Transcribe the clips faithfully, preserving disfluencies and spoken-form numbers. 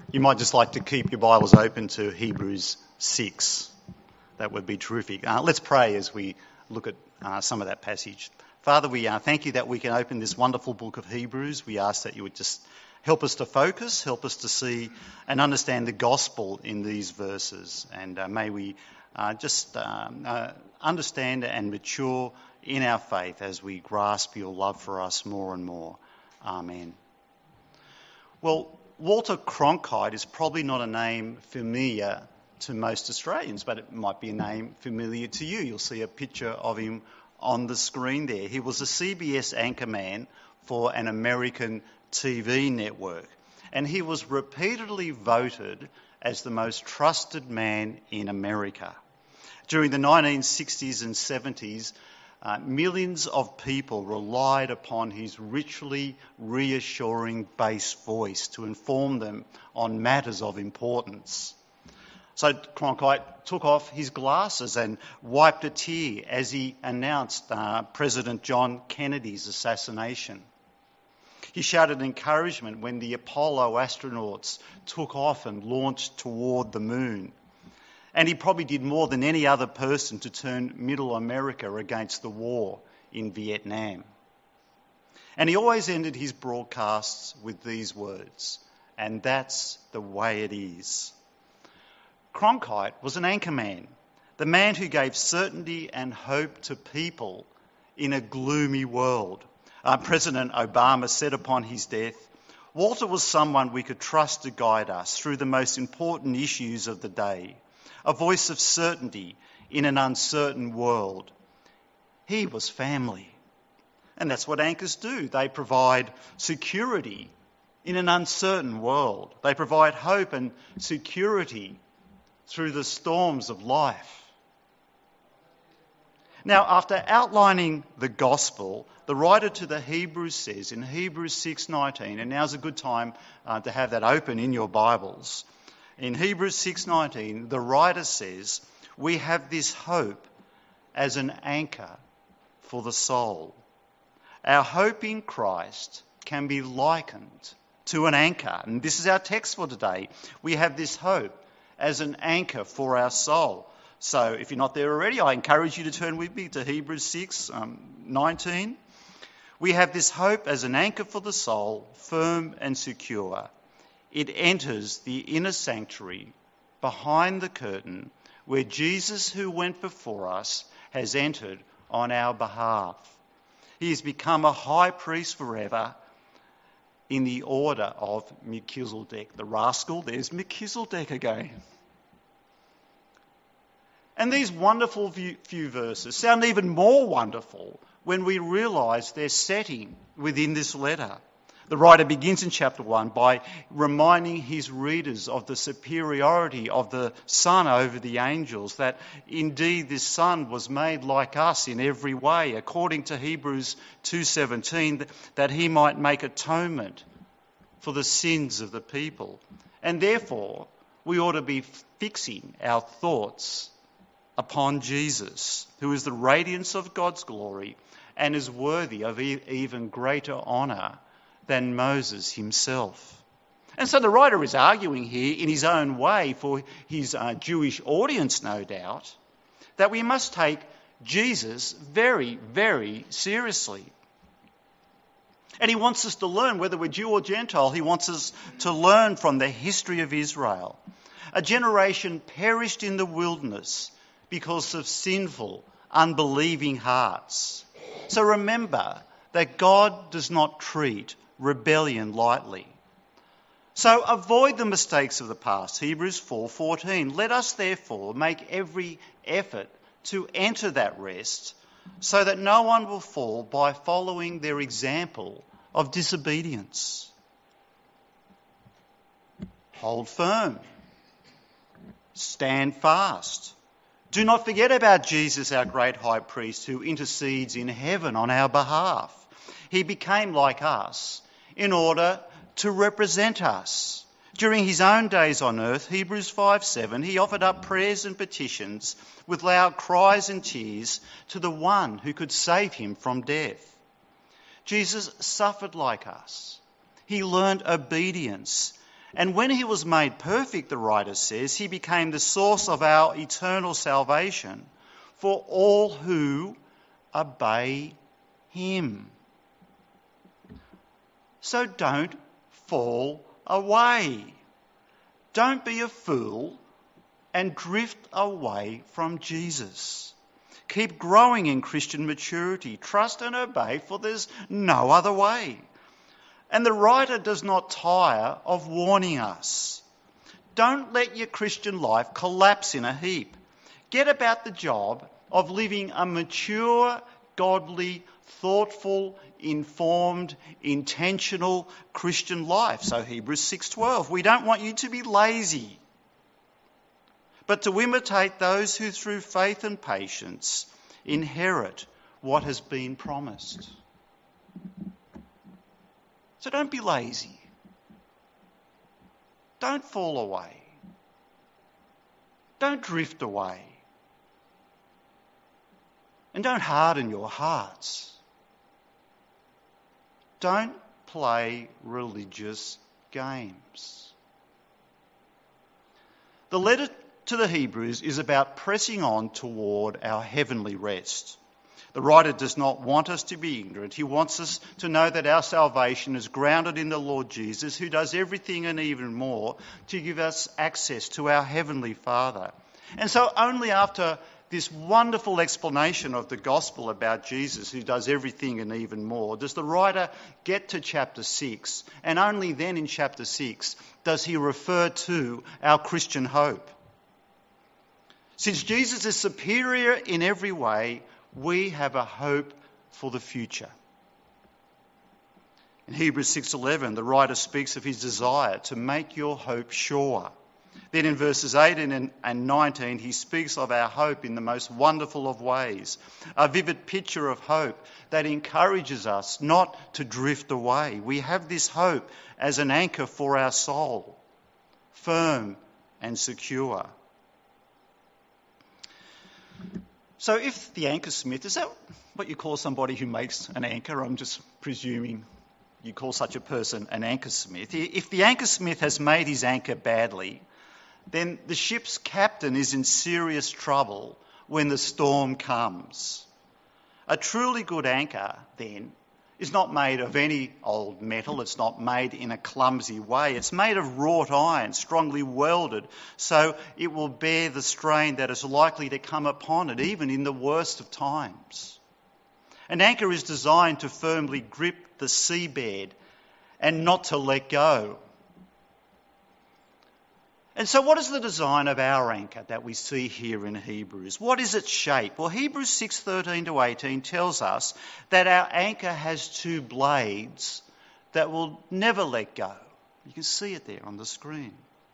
You might just like to keep your Bibles open to Hebrews six. That would be terrific. Uh, let's pray as we look at uh, some of that passage. Father, we uh, thank you that we can open this wonderful book of Hebrews. We ask that you would just help us to focus, help us to see and understand the gospel in these verses. And uh, may we uh, just um, uh, understand and mature in our faith as we grasp your love for us more and more. Amen. Well, Walter Cronkite is probably not a name familiar to most Australians, but it might be a name familiar to you. You'll see a picture of him on the screen there. He was a C B S anchorman for an American T V network, and he was repeatedly voted as the most trusted man in America. During the nineteen sixties and seventies, Uh, millions of people relied upon his richly reassuring bass voice to inform them on matters of importance. So Cronkite took off his glasses and wiped a tear as he announced uh, President John Kennedy's assassination. He shouted encouragement when the Apollo astronauts took off and launched toward the moon. And he probably did more than any other person to turn Middle America against the war in Vietnam. And he always ended his broadcasts with these words, "And that's the way it is." Cronkite was an anchorman, the man who gave certainty and hope to people in a gloomy world. Uh, President Obama said upon his death, "Walter was someone we could trust to guide us through the most important issues of the day. A voice of certainty in an uncertain world." He was family. And that's what anchors do. They provide security in an uncertain world. They provide hope and security through the storms of life. Now, after outlining the gospel, the writer to the Hebrews says in Hebrews six nineteen, and now's a good time uh, to have that open in your Bibles. In Hebrews six nineteen, the writer says, "We have this hope as an anchor for the soul." Our hope in Christ can be likened to an anchor. And this is our text for today. We have this hope as an anchor for our soul. So if you're not there already, I encourage you to turn with me to Hebrews six nineteen. We have this hope as an anchor for the soul, firm and secure. It enters the inner sanctuary behind the curtain where Jesus, who went before us, has entered on our behalf. He has become a high priest forever in the order of Melchizedek. The rascal, there's Melchizedek again. And these wonderful few verses sound even more wonderful when we realise their setting within this letter. The writer begins in chapter one by reminding his readers of the superiority of the Son over the angels, that indeed this Son was made like us in every way, according to Hebrews two seventeen, that he might make atonement for the sins of the people. And therefore, we ought to be fixing our thoughts upon Jesus, who is the radiance of God's glory and is worthy of e- even greater honour than Moses himself. And so the writer is arguing here in his own way for his uh, Jewish audience, no doubt, that we must take Jesus very, very seriously. And he wants us to learn, whether we're Jew or Gentile, he wants us to learn from the history of Israel. A generation perished in the wilderness because of sinful, unbelieving hearts. So remember that God does not treat rebellion lightly. So avoid the mistakes of the past. Hebrews four fourteen. Let us therefore make every effort to enter that rest, so that no one will fall by following their example of disobedience. Hold firm. Stand fast. Do not forget about Jesus, our great high priest, who intercedes in heaven on our behalf. He became like us in order to represent us. During his own days on earth, Hebrews five seven, he offered up prayers and petitions with loud cries and tears to the one who could save him from death. Jesus suffered like us. He learned obedience And when he was made perfect, the writer says, he became the source of our eternal salvation for all who obey him. So don't fall away. Don't be a fool and drift away from Jesus. Keep growing in Christian maturity. Trust and obey, for there's no other way. And the writer does not tire of warning us. Don't let your Christian life collapse in a heap. Get about the job of living a mature, godly, thoughtful, informed, intentional Christian life. So Hebrews six twelve, we don't want you to be lazy, but to imitate those who through faith and patience inherit what has been promised. So don't be lazy. Don't fall away. Don't drift away. And don't harden your hearts. Don't play religious games. The letter to the Hebrews is about pressing on toward our heavenly rest. The writer does not want us to be ignorant. He wants us to know that our salvation is grounded in the Lord Jesus, who does everything and even more to give us access to our Heavenly Father. And so only after this wonderful explanation of the gospel about Jesus, who does everything and even more, does the writer get to chapter six, and only then in chapter six does he refer to our Christian hope. Since Jesus is superior in every way, we have a hope for the future. In Hebrews six eleven, the writer speaks of his desire to make your hope sure. Then in verses eighteen and nineteen, he speaks of our hope in the most wonderful of ways, a vivid picture of hope that encourages us not to drift away. We have this hope as an anchor for our soul, firm and secure. So if the anchor smith, is that what you call somebody who makes an anchor? I'm just presuming you call such a person an anchor smith. If the anchor smith has made his anchor badly, then the ship's captain is in serious trouble when the storm comes. A truly good anchor, then, is not made of any old metal. It's not made in a clumsy way. It's made of wrought iron, strongly welded, so it will bear the strain that is likely to come upon it, even in the worst of times. An anchor is designed to firmly grip the seabed and not to let go. And so what is the design of our anchor that we see here in Hebrews? What is its shape? Well, Hebrews six thirteen to eighteen tells us that our anchor has two blades that will never let go. You can see it there on the screen.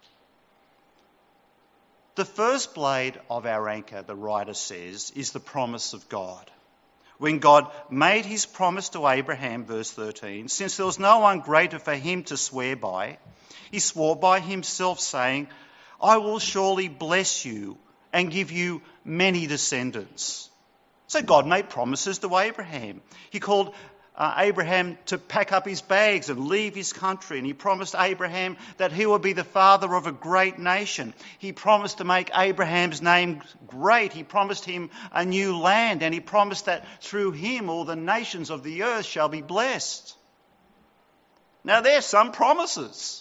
The first blade of our anchor, the writer says, is the promise of God. When God made his promise to Abraham, verse thirteen, since there was no one greater for him to swear by, he swore by himself, saying, I will surely bless you and give you many descendants. So God made promises to Abraham. He called uh, Abraham to pack up his bags and leave his country, and he promised Abraham that he would be the father of a great nation. He promised to make Abraham's name great. He promised him a new land, and he promised that through him all the nations of the earth shall be blessed. Now there's some promises.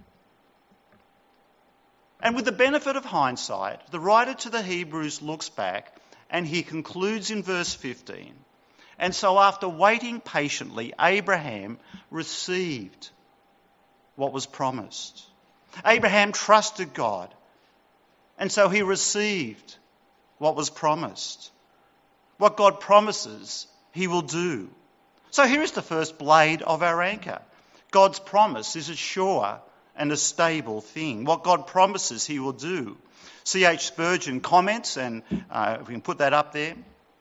And with the benefit of hindsight, the writer to the Hebrews looks back and he concludes in verse fifteen. And so after waiting patiently, Abraham received what was promised. Abraham trusted God, and so he received what was promised. What God promises, he will do. So here is the first blade of our anchor. God's promise is a sure and a stable thing. What God promises, he will do. C H Spurgeon comments, and uh, if we can put that up there.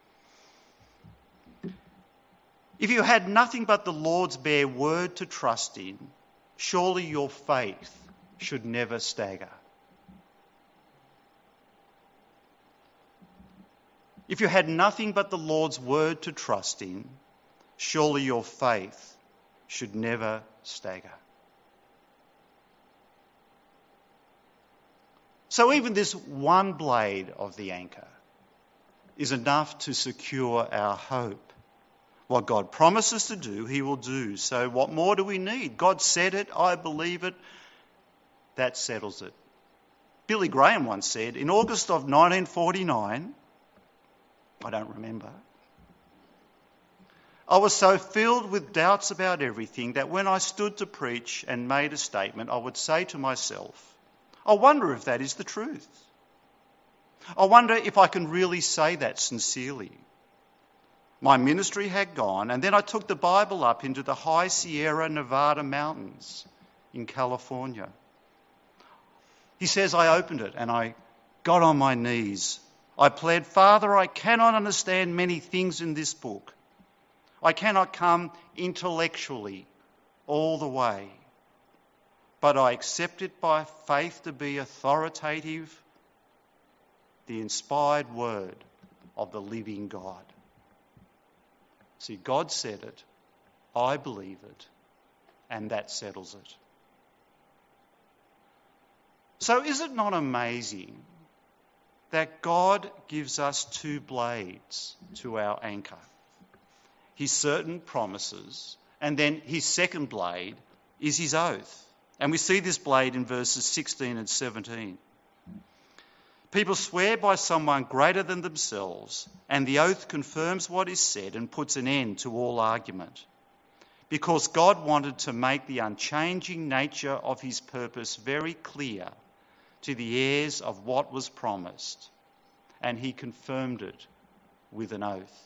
If you had nothing but the Lord's bare word to trust in, surely your faith should never stagger. If you had nothing but the Lord's word to trust in, surely your faith should never stagger. So even this one blade of the anchor is enough to secure our hope. What God promises to do, he will do. So what more do we need? God said it, I believe it, that settles it. Billy Graham once said, in August of nineteen forty-nine, I don't remember, I was so filled with doubts about everything that when I stood to preach and made a statement, I would say to myself, I wonder if that is the truth. I wonder if I can really say that sincerely. My ministry had gone, and then I took the Bible up into the high Sierra Nevada mountains in California. He says, I opened it and I got on my knees. I pled, Father, I cannot understand many things in this book. I cannot come intellectually all the way, but I accept it by faith to be authoritative, the inspired word of the living God. See, God said it, I believe it, and that settles it. So is it not amazing that God gives us two blades to our anchor? His certain promises, and then his second blade is his oath. And we see this blade in verses sixteen and seventeen. People swear by someone greater than themselves, and the oath confirms what is said and puts an end to all argument. Because God wanted to make the unchanging nature of his purpose very clear to the heirs of what was promised, and he confirmed it with an oath.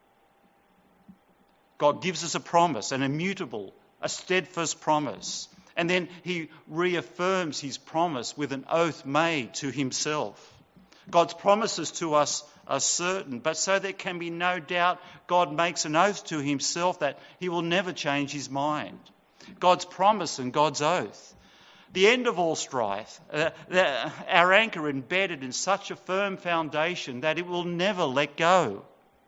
God gives us a promise, an immutable, a steadfast promise. And then he reaffirms his promise with an oath made to himself. God's promises to us are certain, but so there can be no doubt, God makes an oath to himself that he will never change his mind. God's promise and God's oath. The end of all strife, uh, the, our anchor embedded in such a firm foundation that it will never let go.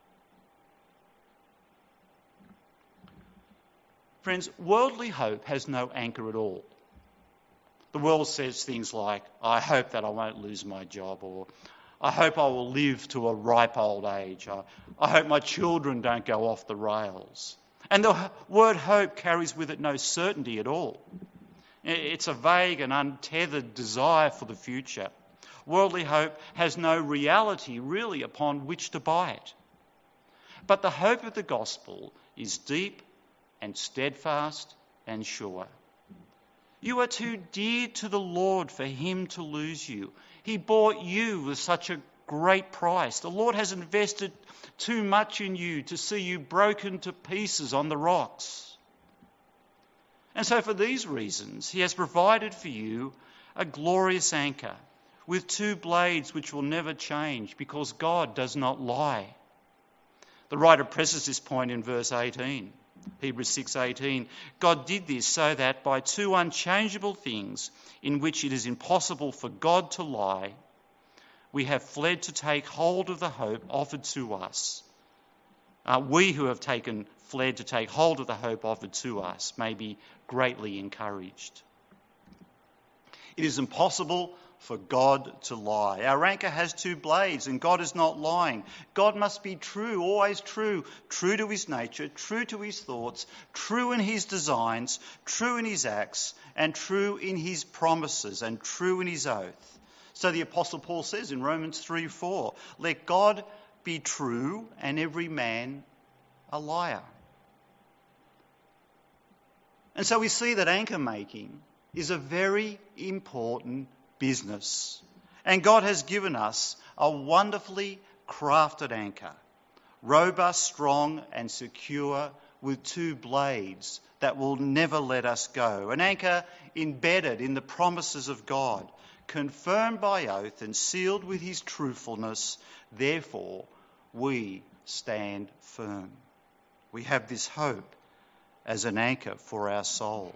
Friends, worldly hope has no anchor at all. The world says things like, I hope that I won't lose my job, or I hope I will live to a ripe old age. I, I hope my children don't go off the rails. And the word hope carries with it no certainty at all. It's a vague and untethered desire for the future. Worldly hope has no reality really upon which to buy it. But the hope of the gospel is deep and steadfast and sure. You are too dear to the Lord for him to lose you. He bought you with such a great price. The Lord has invested too much in you to see you broken to pieces on the rocks. And so for these reasons, he has provided for you a glorious anchor with two blades which will never change, because God does not lie. The writer presses this point in verse eighteen. Hebrews six eighteen. God did this so that by two unchangeable things in which it is impossible for God to lie, we have fled to take hold of the hope offered to us. Uh, we who have taken fled to take hold of the hope offered to us may be greatly encouraged. It is impossible for God to lie. Our anchor has two blades, and God is not lying. God must be true, always true, true to his nature, true to his thoughts, true in his designs, true in his acts, and true in his promises, and true in his oath. So the Apostle Paul says in Romans three four, let God be true and every man a liar. And so we see that anchor making is a very important business. And God has given us a wonderfully crafted anchor, robust, strong and secure, with two blades that will never let us go. An anchor embedded in the promises of God, confirmed by oath and sealed with his truthfulness. Therefore, we stand firm. We have this hope as an anchor for our soul.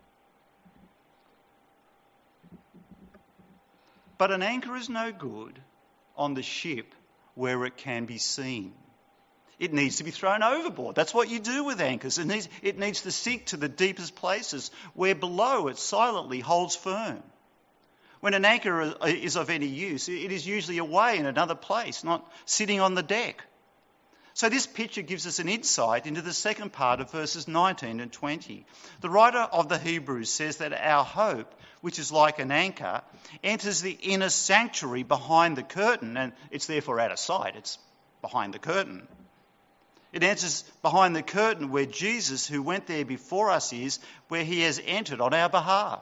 But an anchor is no good on the ship where it can be seen. It needs to be thrown overboard. That's what you do with anchors. It needs, it needs to sink to the deepest places where below it silently holds firm. When an anchor is of any use, it is usually away in another place, not sitting on the deck. So this picture gives us an insight into the second part of verses nineteen and twenty. The writer of the Hebrews says that our hope, which is like an anchor, enters the inner sanctuary behind the curtain, and it's therefore out of sight. It's behind the curtain. It enters behind the curtain where Jesus, who went there before us, is, where he has entered on our behalf.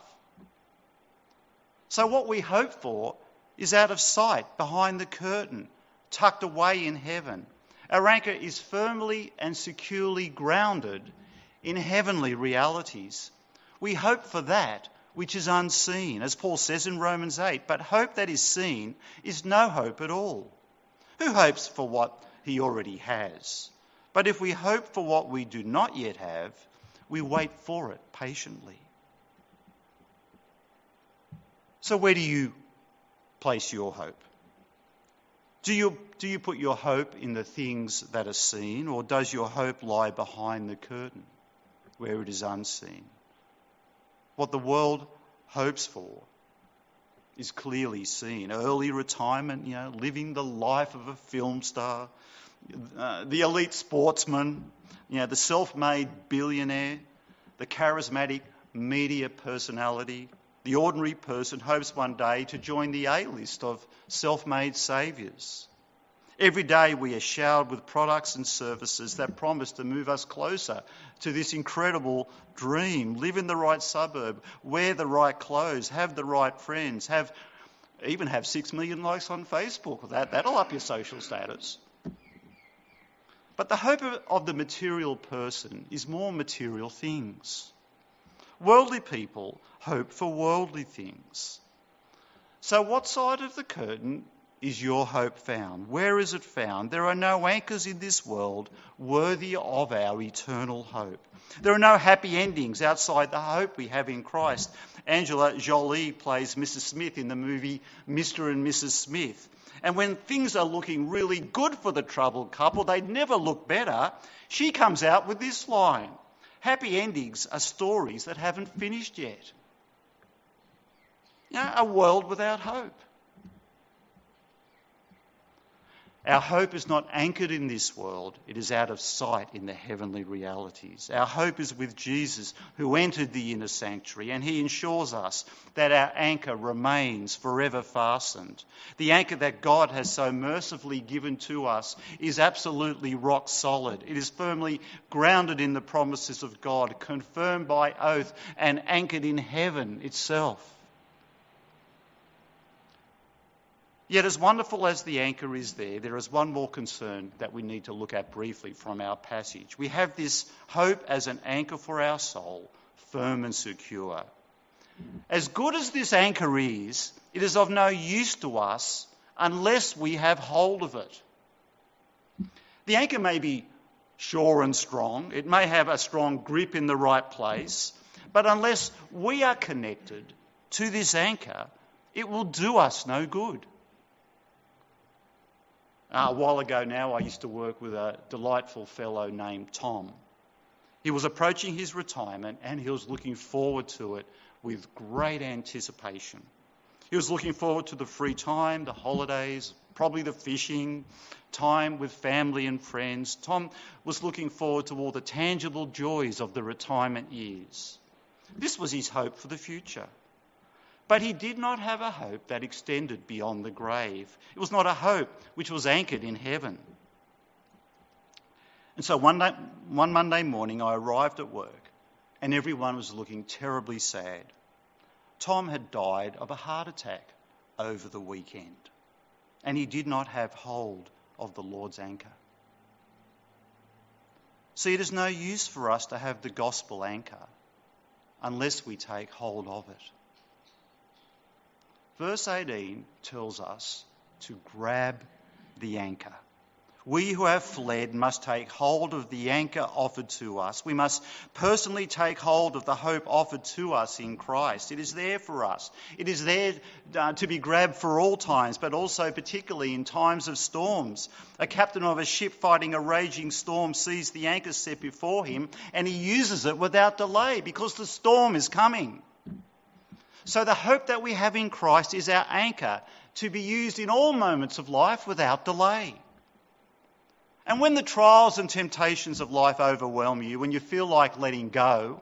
So what we hope for is out of sight, behind the curtain, tucked away in heaven. Our anchor is firmly and securely grounded in heavenly realities. We hope for that which is unseen, as Paul says in Romans eight, but hope that is seen is no hope at all. Who hopes for what he already has? But if we hope for what we do not yet have, we wait for it patiently. So where do you place your hope? Do you, do you put your hope in the things that are seen, or does your hope lie behind the curtain where it is unseen? What the world hopes for is clearly seen. Early retirement, you know, living the life of a film star, uh, the elite sportsman, you know, the self-made billionaire, the charismatic media personality. The ordinary person hopes one day to join the A-list of self-made saviours. Every day we are showered with products and services that promise to move us closer to this incredible dream. Live in the right suburb, wear the right clothes, have the right friends, have even have six million likes on Facebook. That, that'll up your social status. But the hope of, of the material person is more material things. Worldly people hope for worldly things. So what side of the curtain is your hope found? Where is it found? There are no anchors in this world worthy of our eternal hope. There are no happy endings outside the hope we have in Christ. Angela Jolie plays Missus Smith in the movie Mister and Missus Smith. And when things are looking really good for the troubled couple, they never look better, she comes out with this line: happy endings are stories that haven't finished yet. You know, a world without hope. Our hope is not anchored in this world. It is out of sight in the heavenly realities. Our hope is with Jesus, who entered the inner sanctuary, and he ensures us that our anchor remains forever fastened. The anchor that God has so mercifully given to us is absolutely rock solid. It is firmly grounded in the promises of God, confirmed by oath, and anchored in heaven itself. Yet as wonderful as the anchor is there, there is one more concern that we need to look at briefly from our passage. We have this hope as an anchor for our soul, firm and secure. As good as this anchor is, it is of no use to us unless we have hold of it. The anchor may be sure and strong, it may have a strong grip in the right place, but unless we are connected to this anchor, it will do us no good. Uh, a while ago now, I used to work with a delightful fellow named Tom. He was approaching his retirement and he was looking forward to it with great anticipation. He was looking forward to the free time, the holidays, probably the fishing, time with family and friends. Tom was looking forward to all the tangible joys of the retirement years. This was his hope for the future. But he did not have a hope that extended beyond the grave. It was not a hope which was anchored in heaven. And so one, day, one Monday morning I arrived at work and everyone was looking terribly sad. Tom had died of a heart attack over the weekend and he did not have hold of the Lord's anchor. See, it is no use for us to have the gospel anchor unless we take hold of it. Verse eighteen tells us to grab the anchor. We who have fled must take hold of the anchor offered to us. We must personally take hold of the hope offered to us in Christ. It is there for us. It is there uh, to be grabbed for all times, but also particularly in times of storms. A captain of a ship fighting a raging storm sees the anchor set before him and he uses it without delay because the storm is coming. So the hope that we have in Christ is our anchor to be used in all moments of life without delay. And when the trials and temptations of life overwhelm you, when you feel like letting go,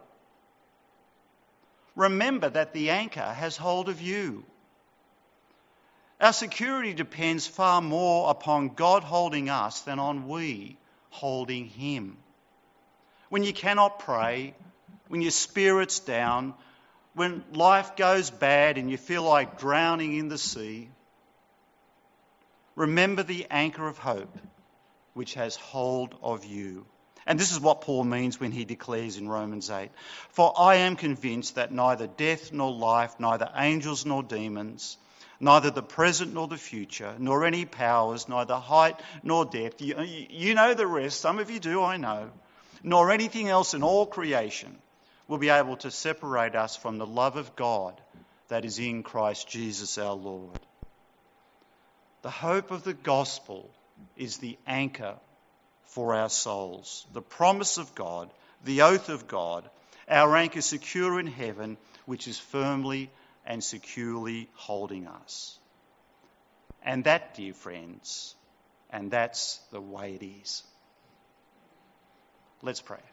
remember that the anchor has hold of you. Our security depends far more upon God holding us than on we holding him. When you cannot pray, when your spirit's down, when life goes bad and you feel like drowning in the sea, remember the anchor of hope which has hold of you. And this is what Paul means when he declares in Romans eight, "For I am convinced that neither death nor life, neither angels nor demons, neither the present nor the future, nor any powers, neither height nor depth," you, you know the rest, some of you do, I know, "nor anything else in all creation will be able to separate us from the love of God that is in Christ Jesus our Lord." The hope of the gospel is the anchor for our souls, the promise of God, the oath of God, our anchor secure in heaven, which is firmly and securely holding us. And that, dear friends, and that's the way it is. Let's pray.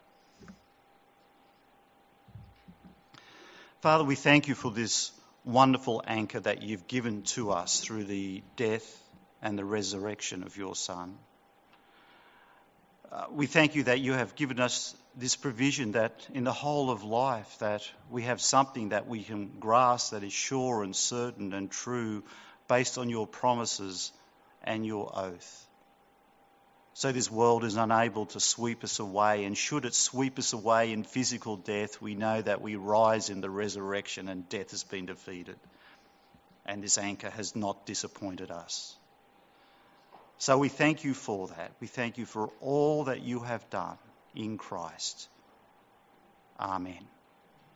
Father, we thank you for this wonderful anchor that you've given to us through the death and the resurrection of your Son. Uh, we thank you that you have given us this provision that in the whole of life that we have something that we can grasp that is sure and certain and true based on your promises and your oath. So this world is unable to sweep us away, and should it sweep us away in physical death, we know that we rise in the resurrection and death has been defeated. And this anchor has not disappointed us. So we thank you for that. We thank you for all that you have done in Christ. Amen.